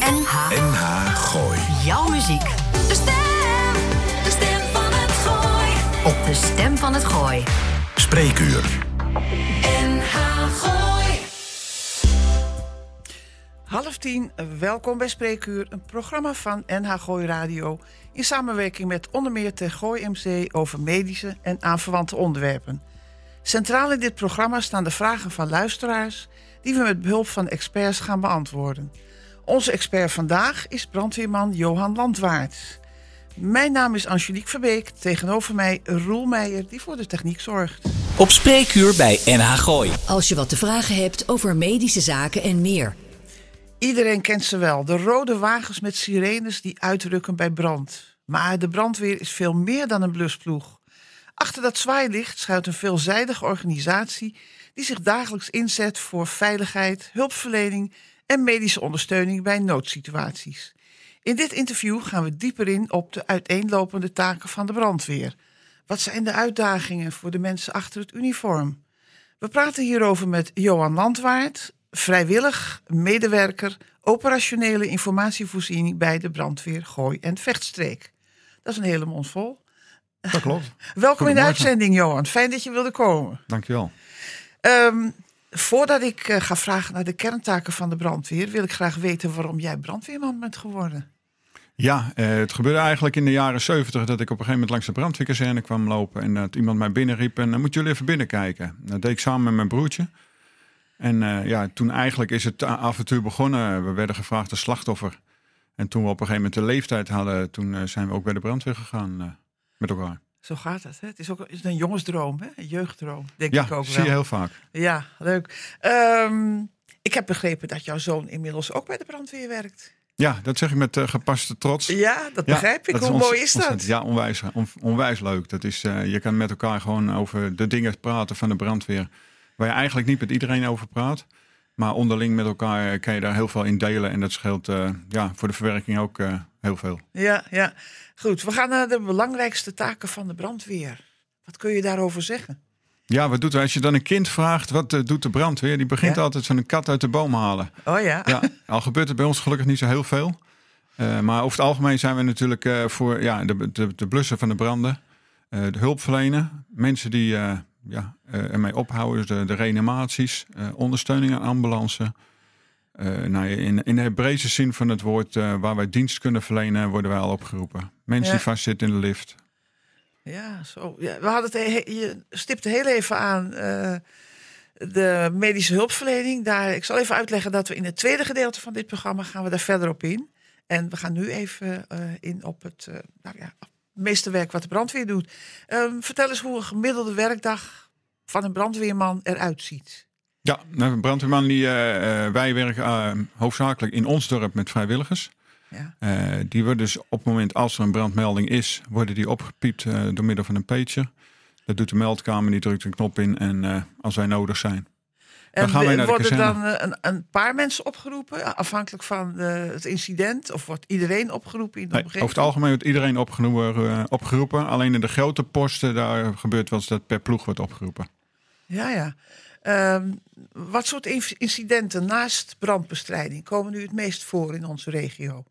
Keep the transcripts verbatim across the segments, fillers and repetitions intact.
N H. N H Gooi. Jouw muziek. De stem, de stem van het Gooi. Op de Stem van het Gooi. Spreekuur. N H Gooi. Half tien, welkom bij Spreekuur, een programma van N H Gooi Radio in samenwerking met onder meer Ter Gooi M C over medische en aanverwante onderwerpen. Centraal in dit programma staan de vragen van luisteraars die we met behulp van experts gaan beantwoorden. Onze expert vandaag is brandweerman Johan Landwaard. Mijn naam is Angelique Verbeek, tegenover mij Roel Meijer die voor de techniek zorgt. Op Spreekuur bij N H Gooi. Als je wat te vragen hebt over medische zaken en meer. Iedereen kent ze wel, de rode wagens met sirenes die uitrukken bij brand. Maar de brandweer is veel meer dan een blusploeg. Achter dat zwaailicht schuilt een veelzijdige organisatie die zich dagelijks inzet voor veiligheid, hulpverlening en medische ondersteuning bij noodsituaties. In dit interview gaan we dieper in op de uiteenlopende taken van de brandweer. Wat zijn de uitdagingen voor de mensen achter het uniform? We praten hierover met Johan Landwaard, vrijwillig medewerker operationele informatievoorziening bij de brandweer Gooi en Vechtstreek. Dat is een hele mond vol. Dat klopt. Welkom in de uitzending, Johan. Fijn dat je wilde komen. Dankjewel. Um, voordat ik uh, ga vragen naar de kerntaken van de brandweer, wil ik graag weten waarom jij brandweerman bent geworden. Ja, uh, het gebeurde eigenlijk in de jaren zeventig dat ik op een gegeven moment langs de brandweerkazerne kwam lopen en dat iemand mij binnenriep en dan moeten jullie even binnenkijken. Dat deed ik samen met mijn broertje. En uh, ja, toen eigenlijk is het avontuur begonnen. We werden gevraagd als slachtoffer. En toen we op een gegeven moment de leeftijd hadden, toen uh, zijn we ook bij de brandweer gegaan uh, met elkaar. Zo gaat het. Hè? Het is ook is een jongensdroom, hè? Een jeugddroom, denk ja, ik ook wel. Ja, zie je heel vaak. Ja, leuk. Um, ik heb begrepen dat jouw zoon inmiddels ook bij de brandweer werkt. Ja, dat zeg ik met uh, gepaste trots. Ja, dat begrijp ja, ik. Dat Hoe ons, mooi is dat? Ja, onwijs, on, onwijs leuk. Dat is, uh, je kan met elkaar gewoon over de dingen praten van de brandweer waar je eigenlijk niet met iedereen over praat. Maar onderling met elkaar kan je daar heel veel in delen. En dat scheelt uh, ja, voor de verwerking ook uh, heel veel. Ja, ja, goed. We gaan naar de belangrijkste taken van de brandweer. Wat kun je daarover zeggen? Ja, wat doet als je dan een kind vraagt, wat uh, doet de brandweer? Die begint ja? altijd van een kat uit de boom halen. Oh ja? Ja, al gebeurt het bij ons gelukkig niet zo heel veel. Uh, maar over het algemeen zijn we natuurlijk uh, voor ja, de, de, de blussen van de branden. Uh, de hulp verlenen. Mensen die uh, ja, uh, ermee ophouden. De, de reanimaties. Uh, ondersteuning aan ambulance. Uh, nou, in, in de breedste zin van het woord uh, waar wij dienst kunnen verlenen worden wij al opgeroepen. Mensen ja. die vastzitten in de lift. Ja, zo. Ja, we hadden het, je stipte heel even aan uh, de medische hulpverlening. Daar, ik zal even uitleggen dat we in het tweede gedeelte van dit programma gaan we daar verder op in. En we gaan nu even uh, in op het uh, nou ja, meeste werk wat de brandweer doet. Um, vertel eens hoe een gemiddelde werkdag van een brandweerman eruit ziet. Ja, nou, een brandweerman die uh, wij werken uh, hoofdzakelijk in ons dorp met vrijwilligers. Ja. Uh, die worden dus op het moment als er een brandmelding is, worden die opgepiept uh, door middel van een pager. Dat doet de meldkamer, die drukt een knop in en uh, als wij nodig zijn. En dan gaan wij naar de worden dan uh, een, een paar mensen opgeroepen, afhankelijk van uh, het incident? Of wordt iedereen opgeroepen in de nee, omgeving? Over het algemeen wordt iedereen opgeroepen, uh, opgeroepen. Alleen in de grote posten, daar gebeurt wel eens dat per ploeg wordt opgeroepen. Ja, ja. Um, wat soort incidenten naast brandbestrijding komen nu het meest voor in onze regio?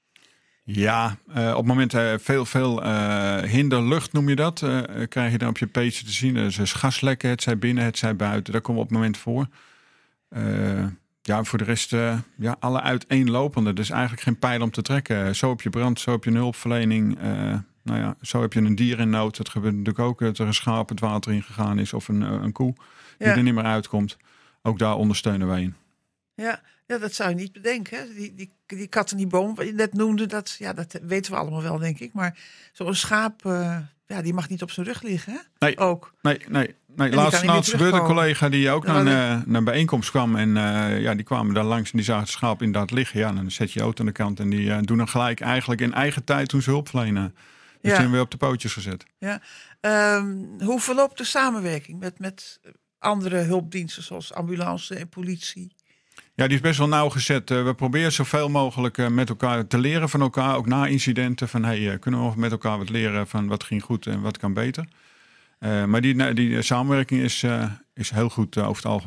Ja, uh, op het moment uh, veel, veel uh, hinderlucht noem je dat. Uh, krijg je dan op je page te zien. Dus gaslekken, het zij binnen, het zij buiten. Daar komen we op het moment voor. Uh, ja, voor de rest uh, ja, alle uiteenlopende. Dus eigenlijk geen pijl om te trekken. Zo heb je brand, zo heb je een hulpverlening. Uh, nou ja, zo heb je een dier in nood. Dat gebeurt natuurlijk ook dat er een schaap het water in gegaan is. Of een, een koe die ja. er niet meer uitkomt. Ook daar ondersteunen wij in. Ja, ja, dat zou je niet bedenken. Hè? Die, die, die kat en die boom, wat je net noemde, dat, ja, dat weten we allemaal wel, denk ik. Maar zo'n schaap, uh, ja, die mag niet op zijn rug liggen, hè? Nee, ook. nee, nee. nee. Laatst, laatst gebeurde een collega die ook naar, een, naar een bijeenkomst kwam. En uh, ja, die kwamen daar langs en die zagen het schaap inderdaad liggen. Ja, dan zet je je auto aan de kant en die uh, doen dan gelijk eigenlijk in eigen tijd toen ze hulp verlenen. Dus ja. die zijn weer op de pootjes gezet. Ja. Um, hoe verloopt de samenwerking met, met andere hulpdiensten zoals ambulance en politie? Ja, die is best wel nauwgezet. Uh, we proberen zoveel mogelijk uh, met elkaar te leren van elkaar. Ook na incidenten. Van hey, uh, kunnen we met elkaar wat leren van wat ging goed en wat kan beter. Uh, maar die, die samenwerking is, uh, is heel goed uh, over het algemeen.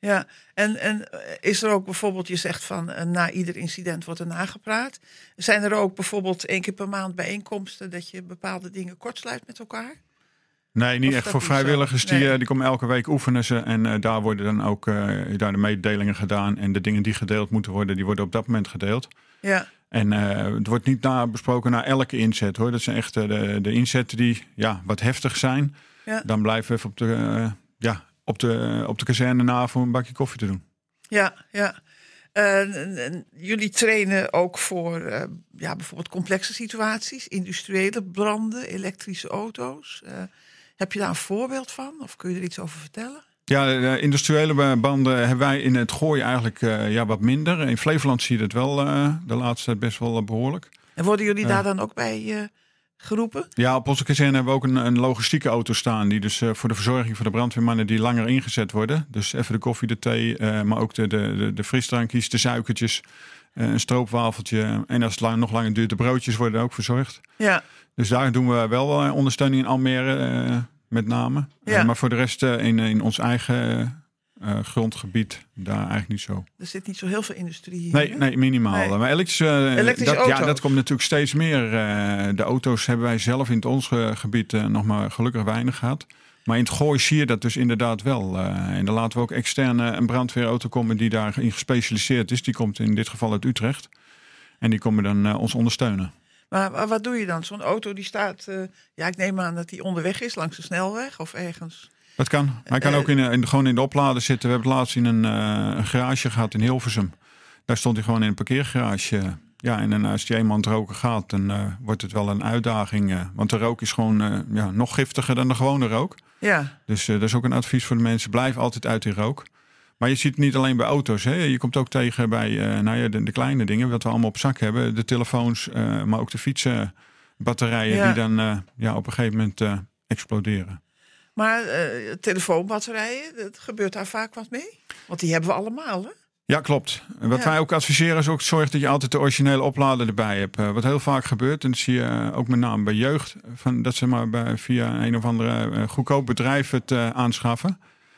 Ja, en, en is er ook bijvoorbeeld, je zegt van uh, na ieder incident wordt er nagepraat. Zijn er ook bijvoorbeeld één keer per maand bijeenkomsten dat je bepaalde dingen kortsluit met elkaar? Nee, niet Of echt dat voor niet vrijwilligers. zo? Die, Nee. uh, die komen elke week oefenen ze. En uh, daar worden dan ook uh, daar de mededelingen gedaan. En de dingen die gedeeld moeten worden, die worden op dat moment gedeeld. Ja, En uh, het wordt niet na besproken naar elke inzet hoor. Dat zijn echt uh, de, de inzetten die ja, wat heftig zijn. ja, Dan blijven we even op de, uh, ja, op de, op de kazerne na voor een bakje koffie te doen. ja, ja. Uh, en, en jullie trainen ook voor uh, ja, bijvoorbeeld complexe situaties, industriële branden, elektrische auto's. Uh, heb je daar een voorbeeld van? Of kun je er iets over vertellen? Ja, de industriële banden hebben wij in het Gooi eigenlijk uh, ja, wat minder. In Flevoland zie je het wel uh, de laatste tijd best wel uh, behoorlijk. En worden jullie Ja. daar dan ook bij uh, geroepen? Ja, op onze kazerne hebben we ook een, een logistieke auto staan. Die dus uh, voor de verzorging van de brandweermannen die langer ingezet worden. Dus even de koffie, de thee, uh, maar ook de, de, de, de frisdrankjes, de suikertjes. Uh, een stroopwafeltje. En als het lang, nog langer duurt, de broodjes worden ook verzorgd. Ja, Dus daar doen we wel uh, ondersteuning in Almere uh, met name. Ja. Uh, maar voor de rest uh, in, in ons eigen uh, grondgebied daar eigenlijk niet zo. er zit niet zo heel veel industrie hier. Nee, hè? nee minimaal. Nee. Maar elektrische, uh, Elektrische dat, ja, auto's. dat komt natuurlijk steeds meer. Uh, de auto's hebben wij zelf in het ons uh, gebied uh, nog maar gelukkig weinig gehad. Maar in het Gooi zie je dat dus inderdaad wel. Uh, en dan laten we ook externe een brandweerauto komen die daarin gespecialiseerd is. Die komt in dit geval uit Utrecht. En die komen dan uh, ons ondersteunen. Maar, maar wat doe je dan? Zo'n auto die staat, uh, ja, ik neem aan dat die onderweg is langs de snelweg of ergens. Dat kan. Hij kan Uh, ook in, in, gewoon in de oplader zitten. We hebben het laatst in een, uh, een garage gehad in Hilversum. Daar stond hij gewoon in een parkeergarage. Ja, en dan als die eenmaal aan het roken gaat, dan uh, wordt het wel een uitdaging. Uh, want de rook is gewoon uh, ja, nog giftiger dan de gewone rook. Ja, Dus uh, dat is ook een advies voor de mensen. Blijf altijd uit die rook. Maar je ziet het niet alleen bij auto's. Hè. Je komt ook tegen bij uh, nou ja, de, de kleine dingen. Wat we allemaal op zak hebben. De telefoons, uh, maar ook de fietsenbatterijen. Ja. Die dan uh, ja, op een gegeven moment uh, exploderen. maar uh, telefoonbatterijen, dat gebeurt daar vaak wat mee? Want die hebben we allemaal, hè? Ja, klopt. Wat Ja. wij ook adviseren is ook zorg dat je altijd de originele oplader erbij hebt. Uh, wat heel vaak gebeurt, en dat zie je uh, ook met name bij jeugd, van, dat ze maar bij, via een of andere uh, goedkoop bedrijf het uh, aanschaffen.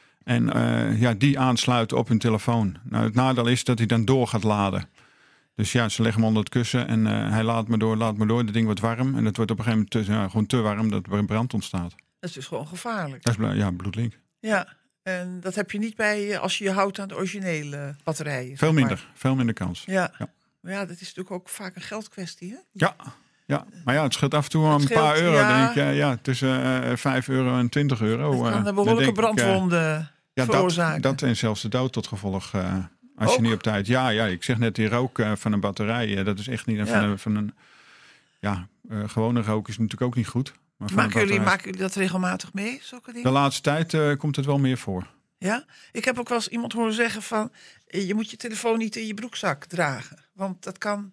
En uh, ja, die aansluiten op hun telefoon. Nou, het nadeel is dat hij dan door gaat laden. Dus ja, ze leggen hem onder het kussen en uh, hij laat maar door, laat maar door. Het ding wordt warm en het wordt op een gegeven moment te, ja, gewoon te warm dat er een brand ontstaat. Dat is dus gewoon gevaarlijk. Dat is bl- ja, bloedlink. Ja, en dat heb je niet bij uh, als je je houdt aan de originele batterijen. zeg Veel maar. minder, veel minder kans. Ja. Ja. Maar ja, dat is natuurlijk ook vaak een geldkwestie, hè? Ja, ja, maar ja, het scheelt af en toe Het een paar scheelt, euro. ja. Dan denk ik, uh, ja, tussen uh, vijf euro en twintig euro. Het uh, kan een dan behoorlijke denk ik, uh, brandwonden Ja, veroorzaken. dat, dat en zelfs de dood tot gevolg. Uh, als Ook? je niet op tijd. Ja, ja, ik zeg net die rook uh, van een batterij. Uh, dat is echt niet. Uh, Ja. van, een, van een. Ja, uh, gewone rook is natuurlijk ook niet goed. Maar van Maken een jullie, batterij- maken jullie dat regelmatig mee, zulke dingen? De laatste tijd uh, komt het wel meer voor. Ja? Ik heb ook wel eens iemand horen zeggen van... eh, je moet je telefoon niet in je broekzak dragen. Want dat kan...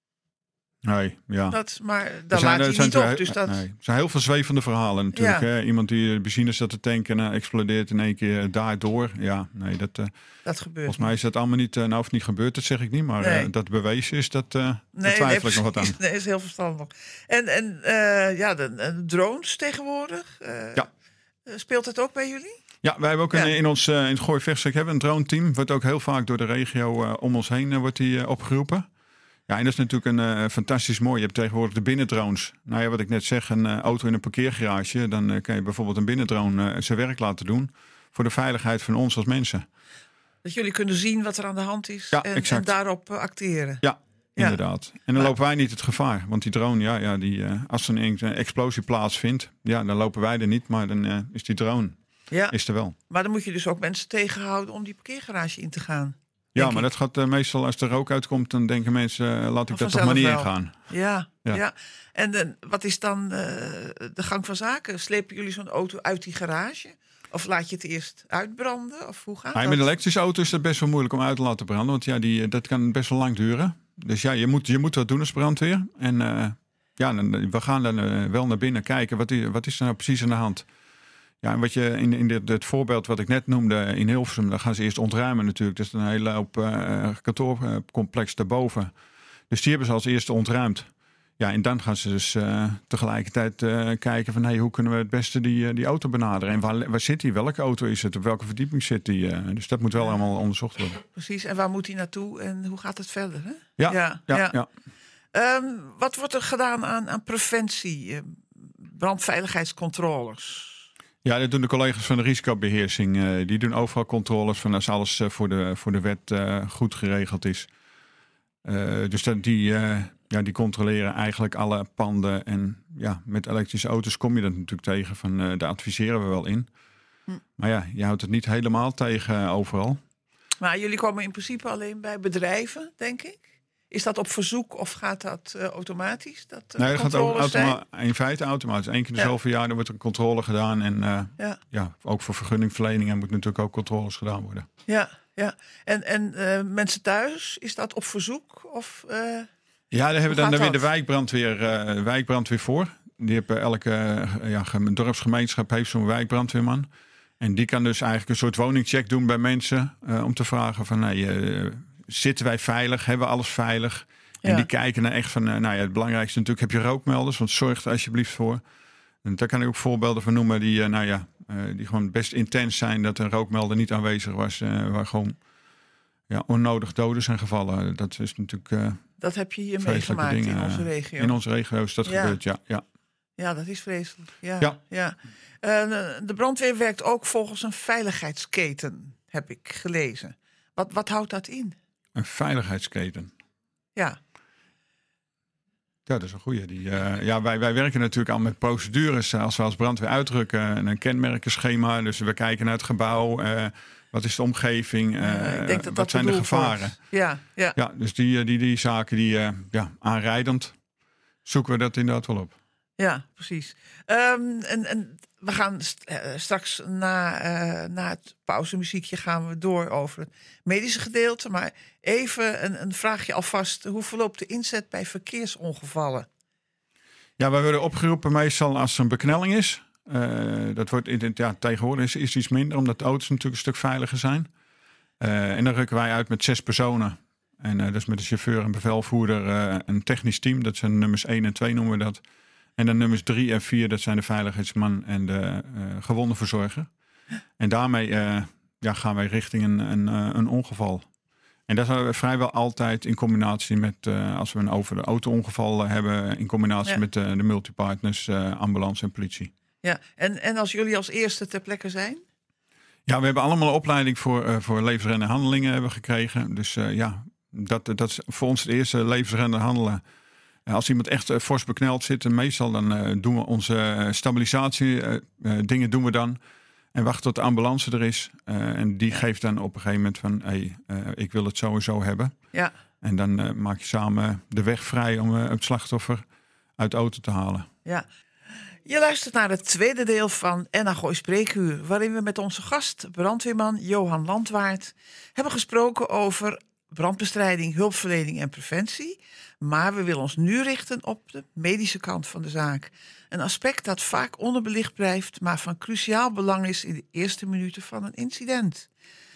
Nee, ja. Dat, maar Er daar zijn- laat er hij zijn niet op. te- Dus dat, nee. Er zijn heel veel zwevende verhalen natuurlijk. Ja. Hè? Iemand die benzine zat te tanken en uh, explodeert in één keer daardoor. Ja, nee, dat, uh, dat gebeurt volgens mij is dat allemaal niet... Uh, nou, of niet gebeurd, dat zeg ik niet. Maar Nee. uh, dat bewezen is, dat, uh, daar nee, twijfel nee, ik nog wat aan. precies. Nee, is heel verstandig. En, en uh, ja, de, de drones tegenwoordig. Uh, Ja. Speelt het ook bij jullie? Ja, wij hebben ook Ja. een, in ons uh, in het Gooi Vechtstreek hebben we een drone team. Wordt ook heel vaak door de regio uh, om ons heen uh, wordt die, uh, opgeroepen. Ja, en dat is natuurlijk een uh, fantastisch mooi. Je hebt tegenwoordig de binnendrones. Nou ja, wat ik net zeg, een uh, auto in een parkeergarage. Dan uh, kan je bijvoorbeeld een binnendrone uh, zijn werk laten doen. Voor de veiligheid van ons als mensen. Dat jullie kunnen zien wat er aan de hand is. Ja, en, exact. en daarop uh, acteren. Ja, Ja. inderdaad. En dan Maar- lopen wij niet het gevaar. Want die drone, ja, ja die, uh, als er een explosie plaatsvindt, ja, dan lopen wij er niet. Maar dan uh, is die drone Ja. is er wel. Maar dan moet je dus ook mensen tegenhouden om die parkeergarage in te gaan. Ja, denk maar ik. dat gaat uh, meestal als er rook uitkomt, dan denken mensen, uh, laat ik Of dat toch maar niet vanzelf wel. ingaan. Ja, ja. Ja. En de, wat is dan uh, de gang van zaken? Slepen jullie zo'n auto uit die garage? Of laat je het eerst uitbranden? Of hoe gaat Ja, dat? met een elektrische auto is het best wel moeilijk om uit te laten branden. Want ja, die, dat kan best wel lang duren. Dus ja, je moet, je moet wat doen als brandweer. En uh, ja, dan, we gaan dan uh, wel naar binnen kijken. Wat is, wat is er nou precies aan de hand? Ja, en wat je in, in dit, dit voorbeeld wat ik net noemde in Hilversum, dan gaan ze eerst ontruimen natuurlijk. Dat is een hele hoop uh, kantoorcomplex daarboven. Dus die hebben ze als eerste ontruimd. Ja, en dan gaan ze dus uh, tegelijkertijd uh, kijken van... Hey, hoe kunnen we het beste die, uh, die auto benaderen? En waar, waar zit die? Welke auto is het? Op welke verdieping zit die? Uh, dus dat moet wel allemaal onderzocht worden. Precies, en waar moet hij naartoe en hoe gaat het verder? Hè? Ja, ja, ja. ja. Um, wat wordt er gedaan aan, aan preventie, uh, brandveiligheidscontroles? Ja, dat doen de collega's van de risicobeheersing. Uh, die doen overal controles van als alles uh, voor, de, voor de wet uh, goed geregeld is. Uh, dus dat, die, uh, ja, die controleren eigenlijk alle panden. En ja, met elektrische auto's kom je dat natuurlijk tegen. Van, uh, daar adviseren we wel in. Hm. Maar ja, je houdt het niet helemaal tegen uh, overal. Maar jullie komen in principe alleen bij bedrijven, denk ik? Is dat op verzoek of gaat dat uh, automatisch? Dat, uh, nee, dat gaat ook automa- in feite automatisch. Eén keer de ja. zoveel jaar wordt er een controle gedaan. En uh, ja. Ja, ook voor vergunningverleningen moet natuurlijk ook controles gedaan worden. Ja, ja. En, en uh, mensen thuis, is dat op verzoek? Of, uh, ja, daar hebben we dan, dan weer de wijkbrandweer, uh, wijkbrandweer voor. Die hebben elke uh, ja, dorpsgemeenschap heeft zo'n wijkbrandweerman. En die kan dus eigenlijk een soort woningcheck doen bij mensen. Uh, om te vragen van... Hey, uh, zitten wij veilig? Hebben we alles veilig? En ja. die kijken naar echt van... Nou ja, het belangrijkste natuurlijk heb je rookmelders. Want zorg er alsjeblieft voor. En daar kan ik ook voorbeelden van noemen... die, nou ja, die gewoon best intens zijn... dat een rookmelder niet aanwezig was. Waar gewoon ja, onnodig doden zijn gevallen. Dat is natuurlijk... Uh, dat heb je hier meegemaakt dingen. in onze regio. In onze regio is dat ja. gebeurd, ja, ja. Ja, dat is vreselijk. Ja, ja. ja. Uh, de brandweer werkt ook volgens een veiligheidsketen, heb ik gelezen. Wat, wat houdt dat in? Een veiligheidsketen. Ja. Ja, dat is een goeie. Die, uh, ja, wij, wij werken natuurlijk al met procedures. Als we als brandweer uitdrukken, een kenmerkenschema. Dus we kijken naar het gebouw. Uh, wat is de omgeving? Uh, ja, ik denk dat wat dat zijn de gevaren? Ja, ja. ja, dus die, die, die zaken die uh, ja, aanrijdend zoeken we dat inderdaad wel op. Ja, precies. Um, en, en we gaan st- uh, straks na, uh, na het pauzemuziekje gaan we door over het medische gedeelte. Maar even een, een vraagje alvast. Hoe verloopt de inzet bij verkeersongevallen? Ja, wij worden opgeroepen meestal als er een beknelling is. Uh, dat wordt in, ja, tegenwoordig is, is iets minder, omdat de auto's natuurlijk een stuk veiliger zijn. Uh, en dan rukken wij uit met zes personen. En uh, dat is met de chauffeur en bevelvoerder uh, een technisch team. Dat zijn nummers één en twee noemen we dat. En dan nummers drie en vier, dat zijn de veiligheidsman en de uh, gewondenverzorger. En daarmee uh, ja, gaan wij richting een, een, uh, een ongeval. En dat hebben we vrijwel altijd in combinatie met, uh, als we een over de auto-ongeval uh, hebben, in combinatie ja. met uh, de multipartners, uh, ambulance en politie. Ja, en, en als jullie als eerste ter plekke zijn? Ja, we hebben allemaal een opleiding voor, uh, voor levensreddende handelingen hebben gekregen. Dus uh, ja, dat, dat is voor ons het eerste levensreddende handelen. Als iemand echt uh, fors bekneld zit, meestal dan uh, doen we onze stabilisatie uh, uh, dingen doen we dan. En wachten tot de ambulance er is. Uh, en die ja. geeft dan op een gegeven moment van... Hey, uh, ik wil het sowieso hebben. Ja. En dan uh, maak je samen de weg vrij om uh, het slachtoffer uit de auto te halen. Ja. Je luistert naar het tweede deel van N H Gooi Spreekuur... waarin we met onze gast, brandweerman Johan Landwaard... hebben gesproken over brandbestrijding, hulpverlening en preventie... Maar we willen ons nu richten op de medische kant van de zaak. Een aspect dat vaak onderbelicht blijft... maar van cruciaal belang is in de eerste minuten van een incident.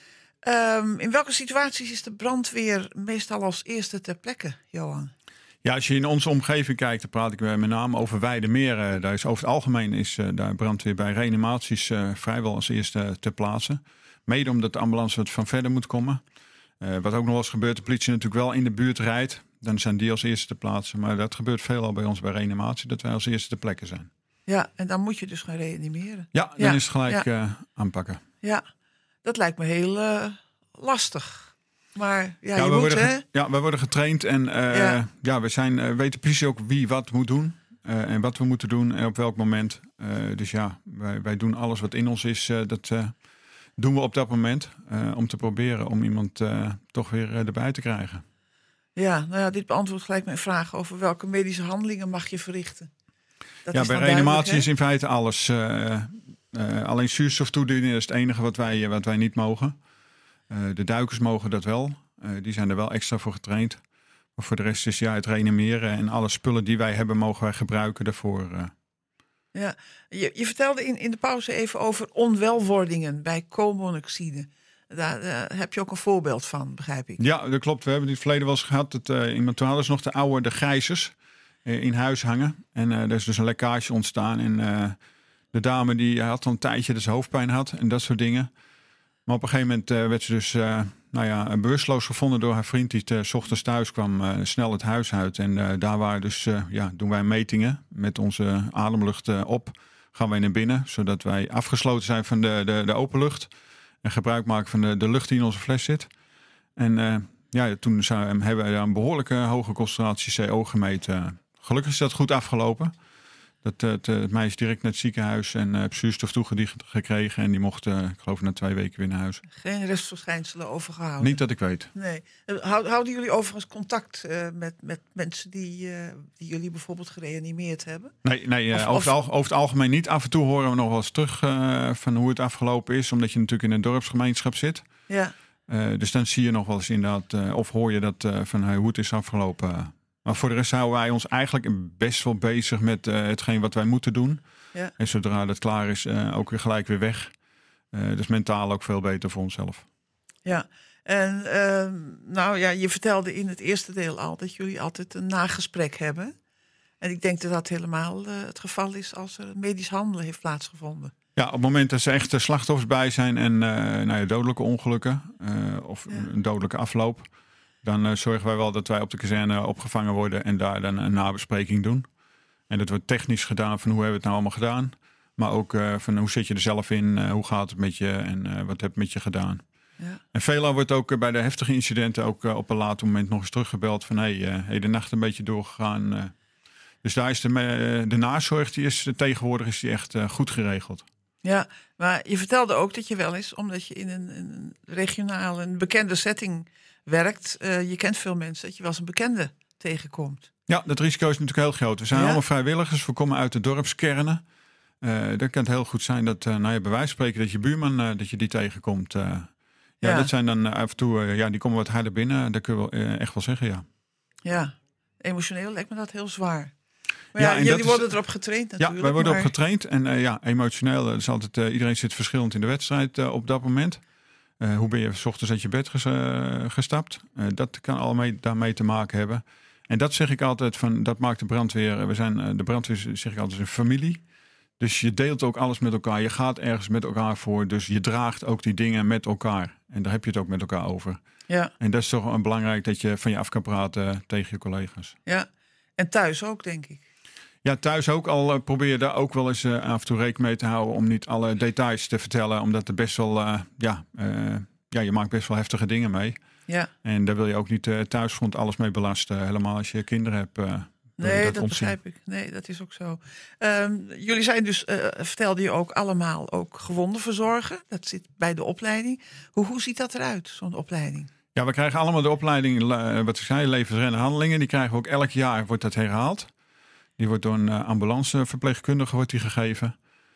Um, in welke situaties is de brandweer meestal als eerste ter plekke, Johan? Ja, als je in onze omgeving kijkt, dan praat ik met name over Weidemeren. Daar is over het algemeen is uh, daar brandweer bij reanimaties uh, vrijwel als eerste ter plaatse. Mede omdat de ambulance wat van verder moet komen. Uh, wat ook nog wel eens gebeurt, de politie natuurlijk wel in de buurt rijdt. Dan zijn die als eerste te plaatsen. Maar dat gebeurt veelal bij ons bij reanimatie, dat wij als eerste ter plekke zijn. Ja, en dan moet je dus gaan reanimeren. Ja, dan ja. is het gelijk ja. uh, aanpakken. Ja, dat lijkt me heel uh, lastig. Maar ja, ja je we moet, worden hè? Ge- ja, we worden getraind en uh, ja. ja, we zijn, uh, weten precies ook wie wat moet doen. Uh, en wat we moeten doen en op welk moment. Uh, dus ja, wij, wij doen alles wat in ons is. Uh, dat uh, doen we op dat moment. Uh, om te proberen om iemand uh, toch weer uh, erbij te krijgen. Ja, nou ja, dit beantwoordt gelijk mijn vraag over welke medische handelingen mag je verrichten. Dat ja, bij reanimatie is in feite alles. Uh, uh, alleen zuurstof toedienen is het enige wat wij, wat wij niet mogen. Uh, de duikers mogen dat wel. Uh, die zijn er wel extra voor getraind. Maar voor de rest is ja, het reanimeren en alle spullen die wij hebben mogen wij gebruiken daarvoor. Uh. Ja, je, je vertelde in, in de pauze even over onwelwordingen bij koolmonoxide. Daar uh, heb je ook een voorbeeld van, begrijp ik. Ja, dat klopt. We hebben in het verleden wel eens gehad. Dat, uh, in Matoire is nog de oude, de grijzers. uh, in huis hangen. En uh, er is dus een lekkage ontstaan. En uh, de dame die had al een tijdje dat ze hoofdpijn had en dat soort dingen. Maar op een gegeven moment uh, werd ze dus uh, nou ja, bewusteloos gevonden door haar vriend die uh, 's ochtends thuis kwam, uh, snel het huis uit. En uh, daar waren dus, uh, ja, doen wij metingen met onze ademlucht uh, op. Gaan wij naar binnen, zodat wij afgesloten zijn van de, de, de open lucht. En gebruik maken van de, de lucht die in onze fles zit. En uh, ja, toen zou, hebben we een behoorlijke hoge concentratie C O gemeten. Gelukkig is dat goed afgelopen. Dat, het, het meisje direct naar het ziekenhuis en uh, zuurstof toegediend gekregen. En die mocht, uh, ik geloof, na twee weken weer naar huis. Geen restverschijnselen overgehouden? Niet dat ik weet. Nee. Houden jullie overigens contact uh, met, met mensen die, uh, die jullie bijvoorbeeld gereanimeerd hebben? Nee, nee uh, of, over, het, over het algemeen niet. Af en toe horen we nog wel eens terug uh, van hoe het afgelopen is. Omdat je natuurlijk in een dorpsgemeenschap zit. Ja. Uh, dus dan zie je nog wel eens inderdaad, uh, of hoor je dat uh, van uh, hoe het is afgelopen. Maar voor de rest houden wij ons eigenlijk best wel bezig met uh, hetgeen wat wij moeten doen. Ja. En zodra dat klaar is, uh, ook weer gelijk weer weg. Uh, dus mentaal ook veel beter voor onszelf. Ja, en uh, nou ja, je vertelde in het eerste deel al dat jullie altijd een nagesprek hebben. En ik denk dat dat helemaal uh, het geval is als er medisch handelen heeft plaatsgevonden. Ja, op het moment dat ze echt slachtoffers bij zijn en uh, nou ja, dodelijke ongelukken uh, of ja. een dodelijke afloop, dan uh, zorgen wij wel dat wij op de kazerne opgevangen worden en daar dan een nabespreking doen. En dat wordt technisch gedaan van hoe hebben we het nou allemaal gedaan. Maar ook uh, van hoe zit je er zelf in, uh, hoe gaat het met je en uh, wat heb je met je gedaan. Ja. En veelal wordt ook uh, bij de heftige incidenten ook uh, op een later moment nog eens teruggebeld van hé, hey, uh, hey, de nacht een beetje doorgegaan. Uh, dus daar is de, uh, de nazorg, die is, tegenwoordig is die echt uh, goed geregeld. Ja, maar je vertelde ook dat je wel eens, omdat je in een, een regionale, een bekende setting werkt, uh, je kent veel mensen, dat je wel eens een bekende tegenkomt. Ja, dat risico is natuurlijk heel groot. We zijn ja? allemaal vrijwilligers, we komen uit de dorpskernen. Uh, dan kan het heel goed zijn dat, uh, nou ja, bij wijze van spreken, dat je buurman, uh, dat je die tegenkomt. Uh, ja, ja, dat zijn dan uh, af en toe, uh, ja, die komen wat harder binnen. Dat kun je wel, uh, echt wel zeggen, ja. Ja, emotioneel lijkt me dat heel zwaar. Maar ja, ja, jullie worden is, erop getraind natuurlijk. Ja, wij worden maar... op getraind. En uh, ja, emotioneel, uh, is altijd, uh, iedereen zit verschillend in de wedstrijd uh, op dat moment. Uh, hoe ben je 's ochtends uit je bed ges, uh, gestapt? Uh, dat kan allemaal daarmee te maken hebben. En dat zeg ik altijd, van, dat maakt de brandweer. We zijn, uh, de brandweer zeg ik altijd een familie. Dus je deelt ook alles met elkaar. Je gaat ergens met elkaar voor. Dus je draagt ook die dingen met elkaar. En daar heb je het ook met elkaar over. Ja. En dat is toch wel belangrijk dat je van je af kan praten tegen je collega's. Ja, en thuis ook, denk ik. Ja, thuis ook al uh, probeer je daar ook wel eens uh, af en toe rekening mee te houden om niet alle details te vertellen. Omdat er best wel, uh, ja, uh, ja, je maakt best wel heftige dingen mee. Ja. En daar wil je ook niet uh, thuisfront alles mee belasten. Helemaal als je kinderen hebt. Uh, nee, dat, dat begrijp ik. Nee, dat is ook zo. Um, jullie zijn dus, uh, vertelde je ook allemaal, ook gewonden verzorgen. Dat zit bij de opleiding. Hoe, hoe ziet dat eruit, zo'n opleiding? Ja, we krijgen allemaal de opleiding, uh, wat ik zei, levensreddende handelingen. Die krijgen we ook elk jaar, wordt dat herhaald. Die wordt door een uh, ambulanceverpleegkundige wordt die gegeven.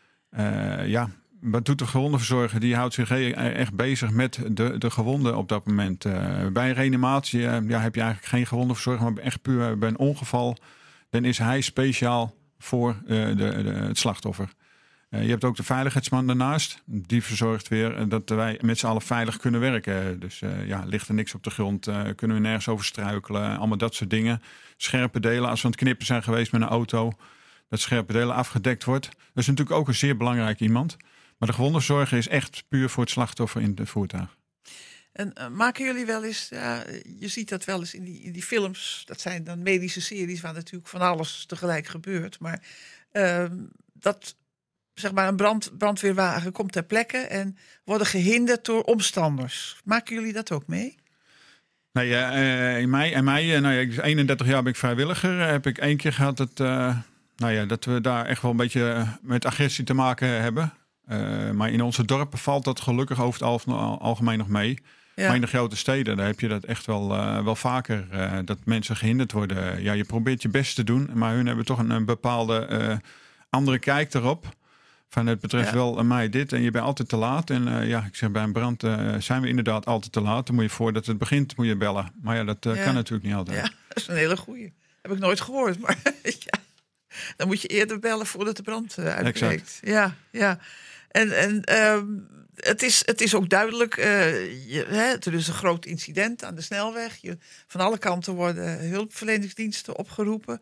Uh, ja, wat doet de gewondenverzorger? Die houdt zich echt bezig met de, de gewonden op dat moment. Uh, bij een reanimatie uh, ja, heb je eigenlijk geen gewondenverzorger, maar echt puur bij een ongeval. Dan is hij speciaal voor uh, de, de, het slachtoffer. Uh, je hebt ook de veiligheidsman daarnaast. Die verzorgt weer dat wij met z'n allen veilig kunnen werken. Dus uh, ja, ligt er niks op de grond, uh, kunnen we nergens over struikelen. Allemaal dat soort dingen. Scherpe delen, als we aan het knippen zijn geweest met een auto, dat scherpe delen afgedekt wordt. Dat is natuurlijk ook een zeer belangrijk iemand. Maar de gewondenverzorger is echt puur voor het slachtoffer in het voertuig. En uh, maken jullie wel eens, uh, je ziet dat wel eens in die, in die films, dat zijn dan medische series waar natuurlijk van alles tegelijk gebeurt. Maar uh, dat, zeg maar, een brand, brandweerwagen komt ter plekke en worden gehinderd door omstanders. Maken jullie dat ook mee? Nee, uh, in mei, in mei uh, nou ja, eenendertig jaar ben ik vrijwilliger. Uh, heb ik één keer gehad dat, uh, nou ja, dat we daar echt wel een beetje met agressie te maken hebben. Uh, maar in onze dorpen valt dat gelukkig over het algemeen nog mee. Ja. Maar in de grote steden, daar heb je dat echt wel, uh, wel vaker. Uh, dat mensen gehinderd worden. Ja, je probeert je best te doen, maar hun hebben toch een, een bepaalde uh, andere kijk erop. Van het betreft ja. wel uh, mij dit en je bent altijd te laat. En uh, ja, ik zeg bij een brand uh, zijn we inderdaad altijd te laat. Dan moet je voordat het begint, moet je bellen. Maar ja, dat uh, ja. kan natuurlijk niet altijd. Ja, dat is een hele goeie. Heb ik nooit gehoord, maar ja. Dan moet je eerder bellen voordat de brand uh, uitbreekt. Exact. Ja, ja. En, en um, het, is, het is ook duidelijk, uh, je, hè, er is een groot incident aan de snelweg. Je, van alle kanten worden hulpverleningsdiensten opgeroepen.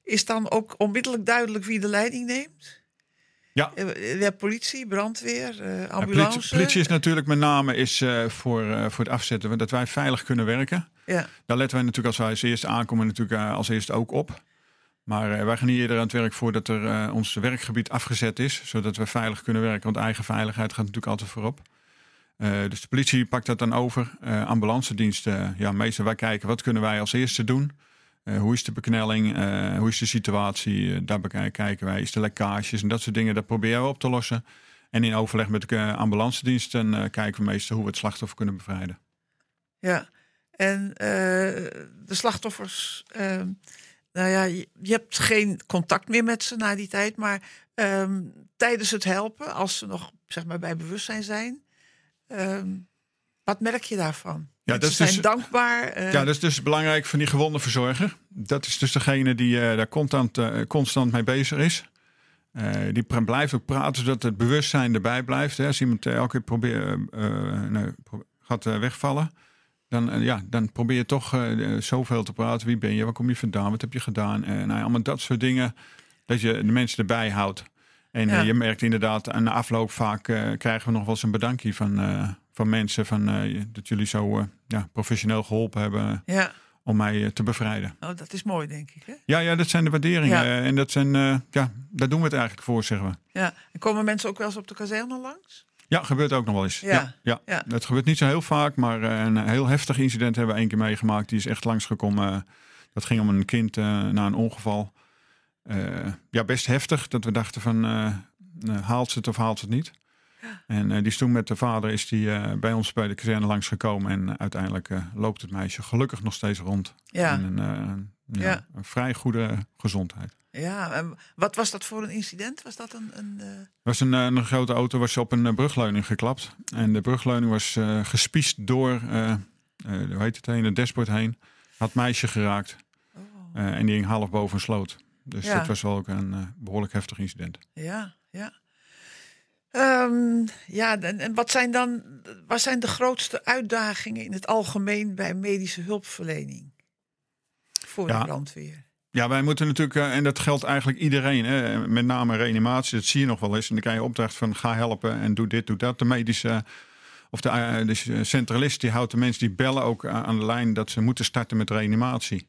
is dan ook onmiddellijk duidelijk wie de leiding neemt? Ja. De politie, brandweer, uh, Ja, ambulance? politie, politie is natuurlijk met name is, uh, voor, uh, voor het afzetten dat wij veilig kunnen werken. Ja. Daar letten wij natuurlijk als wij als eerste aankomen natuurlijk uh, als eerste ook op. Maar uh, wij gaan niet eerder aan het werk voordat er uh, ons werkgebied afgezet is. Zodat we veilig kunnen werken. Want eigen veiligheid gaat natuurlijk altijd voorop. Uh, dus de politie pakt dat dan over. Uh, ambulance diensten, uh, ja, meestal wij kijken wat kunnen wij als eerste doen. Uh, hoe is de beknelling, uh, hoe is de situatie, uh, daar bekijken wij. Is de lekkages en dat soort dingen, dat proberen we op te lossen. En in overleg met de uh, ambulance diensten uh, kijken we meestal hoe we het slachtoffer kunnen bevrijden. Ja, en uh, de slachtoffers, uh, nou ja, je, je hebt geen contact meer met ze na die tijd, maar um, tijdens het helpen, als ze nog zeg maar bij bewustzijn zijn, um, wat merk je daarvan? Ja, dat ze is zijn dus, dankbaar. Uh, ja, dat is dus belangrijk van die gewonde verzorger. Dat is dus degene die uh, daar constant, uh, constant mee bezig is. Uh, die blijft ook praten zodat het bewustzijn erbij blijft. Hè. Als iemand uh, elke keer probeert, uh, nee, pro- gaat uh, wegvallen, dan, uh, ja, dan probeer je toch uh, zoveel te praten. Wie ben je? Waar kom je vandaan? Wat heb je gedaan? Uh, nou ja, allemaal dat soort dingen. Dat je de mensen erbij houdt. En Ja. uh, je merkt inderdaad, aan de afloop vaak uh, krijgen we nog wel eens een bedankje van, uh, van mensen. Van, uh, dat jullie zo uh, ja, professioneel geholpen hebben ja, om mij uh, te bevrijden. oh, dat is mooi, denk ik. Hè? Ja, ja, dat zijn de waarderingen. Ja. Uh, en dat zijn, uh, ja, daar doen we het eigenlijk voor, zeggen we. Ja. En komen mensen ook wel eens op de kazerne langs? Ja, gebeurt ook nog wel eens. Ja. Ja, ja. Ja. Dat gebeurt niet zo heel vaak, maar uh, een heel heftig incident hebben we één keer meegemaakt. Die is echt langsgekomen. Uh, dat ging om een kind uh, na een ongeval. Uh, ja, best heftig. Dat we dachten van, uh, uh, haalt ze het of haalt ze het niet? Ja. En uh, die is toen met de vader is die, uh, bij ons bij de kazerne langsgekomen. En uh, uiteindelijk uh, loopt het meisje gelukkig nog steeds rond. Ja. En een, uh, ja, Ja. een vrij goede gezondheid. Ja, en wat was dat voor een incident? Was dat een... een uh... was een, uh, een grote auto was op een uh, brugleuning geklapt. En de brugleuning was uh, gespiesd door, uh, uh, hoe heet het heen, het dashboard heen. Had meisje geraakt. Oh. Uh, en die hing half boven een sloot. Dus Ja. dat was wel ook een uh, behoorlijk heftig incident. Ja, ja. Um, ja, en, en wat zijn dan wat zijn de grootste uitdagingen in het algemeen bij medische hulpverlening voor Ja. de brandweer? Ja, wij moeten natuurlijk, uh, en dat geldt eigenlijk iedereen, hè, met name reanimatie, dat zie je nog wel eens. En dan krijg je opdracht van ga helpen en doe dit, doe dat. De medische, of de, uh, de centralist, die houdt de mensen die bellen ook aan de lijn dat ze moeten starten met reanimatie.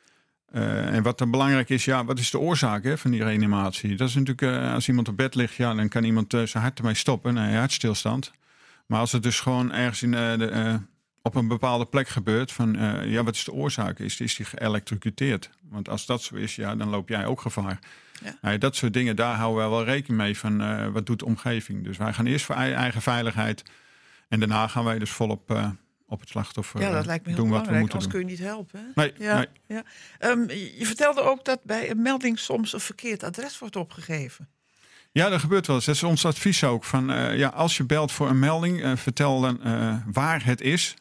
Uh, en wat dan belangrijk is, ja, wat is de oorzaak hè, van die reanimatie? Dat is natuurlijk, uh, als iemand op bed ligt, ja, dan kan iemand uh, zijn hart ermee stoppen, een hartstilstand. Maar als het dus gewoon ergens in, uh, de, uh, op een bepaalde plek gebeurt, van uh, ja, wat is de oorzaak? Is, is die geëlektrocuteerd? Want als dat zo is, ja, dan loop jij ook gevaar. Ja. Nou, dat soort dingen, daar houden we wel rekening mee van uh, wat doet de omgeving. Dus wij gaan eerst voor eigen veiligheid en daarna gaan wij dus volop uh, op het slachtoffer Ja, dat lijkt me heel doen wat we belangrijk, moeten anders doen. kun je niet helpen. Hè? Nee, Ja, nee. ja. Um, je vertelde ook dat bij een melding soms een verkeerd adres wordt opgegeven. Ja, dat gebeurt wel eens. Dat is ons advies ook. Van, uh, ja, als je belt voor een melding, uh, vertel dan uh, waar het is.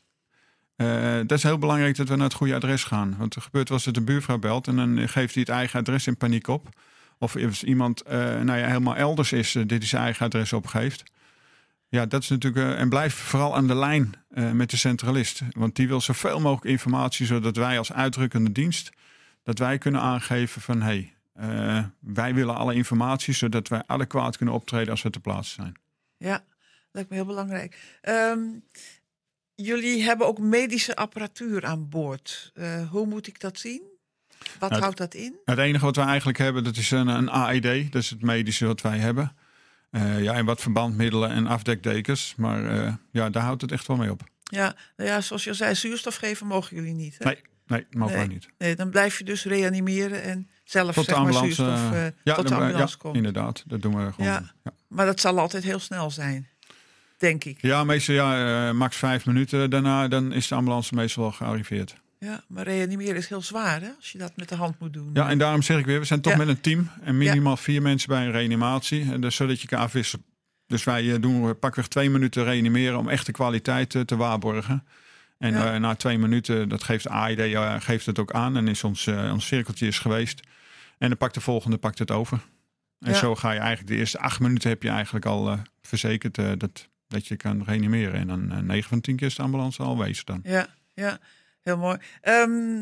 Uh, dat is heel belangrijk dat we naar het goede adres gaan. Want er gebeurt wel eens dat de buurvrouw belt en dan geeft hij het eigen adres in paniek op. Of als iemand uh, nou ja, helemaal elders is, uh, dit hij zijn eigen adres opgeeft. Ja, dat is natuurlijk. Uh, en blijf vooral aan de lijn uh, met de centralist. Want die wil zoveel mogelijk informatie, zodat wij als uitdrukkende dienst, dat wij kunnen aangeven van hé, hey, uh, wij willen alle informatie, zodat wij adequaat kunnen optreden als we ter plaatse zijn. Ja, lijkt me heel belangrijk. Um, jullie hebben ook medische apparatuur aan boord. Uh, hoe moet ik dat zien? Wat Nou, houdt dat in? Het enige wat we eigenlijk hebben, dat is een, een A E D. Dat is het medische wat wij hebben. Uh, ja, en wat verbandmiddelen en afdekdekens. Maar uh, ja, daar houdt het echt wel mee op. Ja, nou ja, zoals je al zei, zuurstof geven mogen jullie niet. Hè? Nee, nee, mogen wij Nee. niet. Nee, dan blijf je dus reanimeren en zelf Tot de zeg maar, ambulance, zuurstof uh, uh, ja, tot de dan- ambulance ja, komt. inderdaad. Dat doen we gewoon. Ja. Ja, Maar dat zal altijd heel snel zijn, denk ik. ja meestal ja, uh, max vijf minuten daarna, dan is de ambulance meestal wel gearriveerd. Ja, maar reanimeren is heel zwaar, hè? Als je dat met de hand moet doen. Ja, en daarom zeg ik weer, we zijn toch Ja. met een team. En minimaal vier mensen bij een reanimatie. En dus zodat je kan afwisselen. Dus wij uh, doen pakweg twee minuten reanimeren om echt de kwaliteit uh, te waarborgen. En Ja. uh, na twee minuten, dat geeft de A I D uh, geeft het ook aan. En is ons, uh, ons cirkeltje is geweest. En dan pakt de volgende pakt het over. En Ja. zo ga je eigenlijk, de eerste acht minuten heb je eigenlijk al uh, verzekerd uh, dat, dat je kan reanimeren. En dan uh, negen van tien keer is de ambulance al wezen dan. Ja, ja, heel mooi. Um,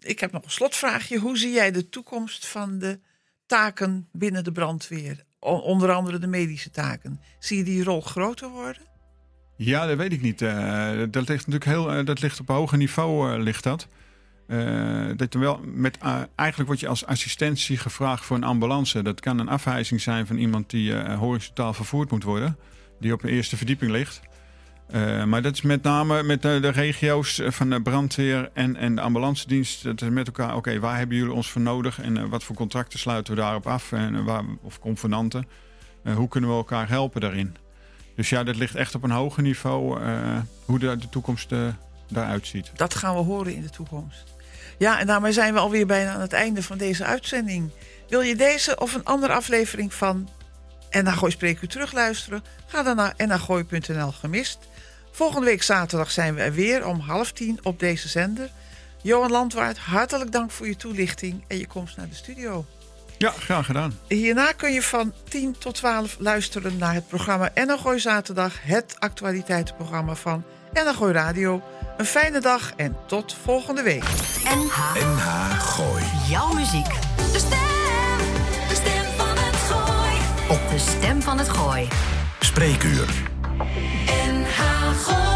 ik heb nog een slotvraagje. Hoe zie jij de toekomst van de taken binnen de brandweer? O- onder andere de medische taken. Zie je die rol groter worden? Ja, dat weet ik niet. Uh, dat ligt natuurlijk heel, uh, dat ligt op hoger niveau uh, ligt dat. Uh, dat er wel met, uh, eigenlijk word je als assistentie gevraagd voor een ambulance. Dat kan een afwijzing zijn van iemand die uh, horizontaal vervoerd moet worden. Die op een eerste verdieping ligt. Uh, maar dat is met name met uh, de regio's van de brandweer en, en de ambulance dienst. Dat is met elkaar, oké, okay, waar hebben jullie ons voor nodig? En uh, wat voor contracten sluiten we daarop af? En, uh, waar, of convenanten. Uh, hoe kunnen we elkaar helpen daarin? Dus ja, dat ligt echt op een hoger niveau. Uh, hoe de, de toekomst uh, daaruit ziet. Dat gaan we horen in de toekomst. Ja, en daarmee zijn we alweer bijna aan het einde van deze uitzending. Wil je deze of een andere aflevering van N H Gooi Spreekuur terugluisteren? Ga dan naar n h gooi punt n l gemist. Volgende week zaterdag zijn we er weer om half tien op deze zender. Johan Landwaard, hartelijk dank voor je toelichting en je komst naar de studio. Ja, graag gedaan. Hierna kun je van tien tot twaalf luisteren naar het programma N H Gooi Zaterdag. Het actualiteitenprogramma van N H Gooi Radio. Een fijne dag en tot volgende week. N H N H Gooi. Jouw muziek. De stem, de stem van het Gooi. Op de stem van het Gooi. Spreekuur. N H Gooi.